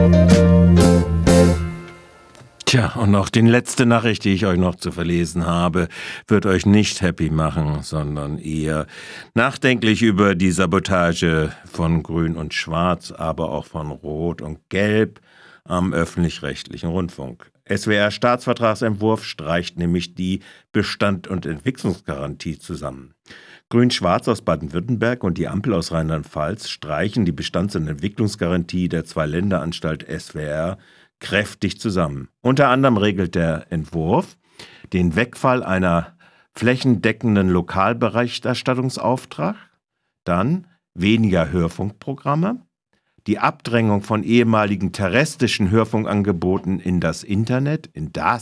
Tja, und noch die letzte Nachricht, die ich euch noch zu verlesen habe, wird euch nicht happy machen, sondern eher nachdenklich über die Sabotage von Grün und Schwarz, aber auch von Rot und Gelb am öffentlich-rechtlichen Rundfunk. SWR-Staatsvertragsentwurf streicht nämlich die Bestand- und Entwicklungsgarantie zusammen. Grün-Schwarz aus Baden-Württemberg und die Ampel aus Rheinland-Pfalz streichen die Bestands- und Entwicklungsgarantie der Zwei-Länder-Anstalt SWR kräftig zusammen. Unter anderem regelt der Entwurf den Wegfall einer flächendeckenden Lokalberichterstattungsauftrag, dann weniger Hörfunkprogramme, die Abdrängung von ehemaligen terrestrischen Hörfunkangeboten in das Internet,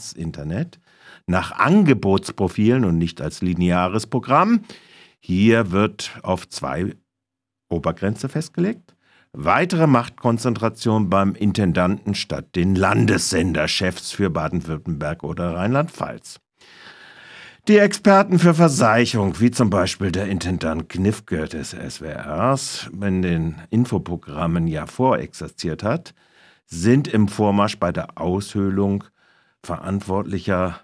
nach Angebotsprofilen und nicht als lineares Programm. Hier wird auf 2 Obergrenze festgelegt. Weitere Machtkonzentration beim Intendanten statt den Landessenderchefs für Baden-Württemberg oder Rheinland-Pfalz. Die Experten für Verseichung, wie zum Beispiel der Intendant Knifke des SWRs, in den Infoprogrammen ja vorexerziert hat, sind im Vormarsch bei der Aushöhlung verantwortlicher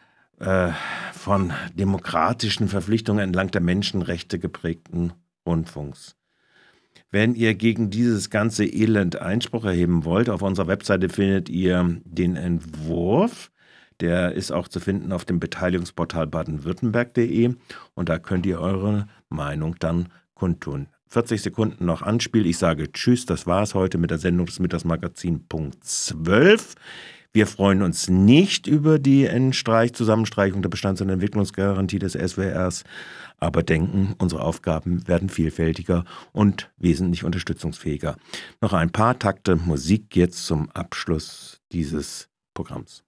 von demokratischen Verpflichtungen entlang der Menschenrechte geprägten Rundfunks. Wenn ihr gegen dieses ganze Elend Einspruch erheben wollt, auf unserer Webseite findet ihr den Entwurf. Der ist auch zu finden auf dem Beteiligungsportal baden-württemberg.de und da könnt ihr eure Meinung dann kundtun. 40 Sekunden noch Anspiel. Ich sage Tschüss, das war's heute mit der Sendung des Mittagsmagazin Punkt 12. Wir freuen uns nicht über die Zusammenstreichung der Bestands- und Entwicklungsgarantie des SWRs, aber denken, unsere Aufgaben werden vielfältiger und wesentlich unterstützungsfähiger. Noch ein paar Takte Musik jetzt zum Abschluss dieses Programms.